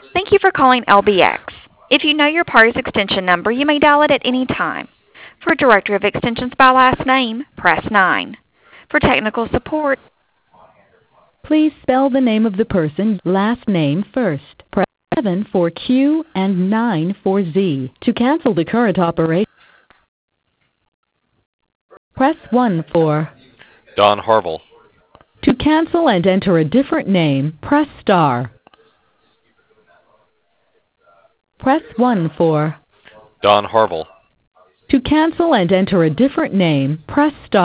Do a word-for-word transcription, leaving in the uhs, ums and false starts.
Thank you for calling L B X. If you know your party's extension number, you may dial it at any time. For a directory of extensions by last name, press nine. For technical support, Please spell the name of the person last name first. Press seven for Q and nine for Z. To cancel the current operation, press one for. Don Harville. To cancel and enter a different name, press star. Press one for. Don Harville. To cancel and enter a different name, press star.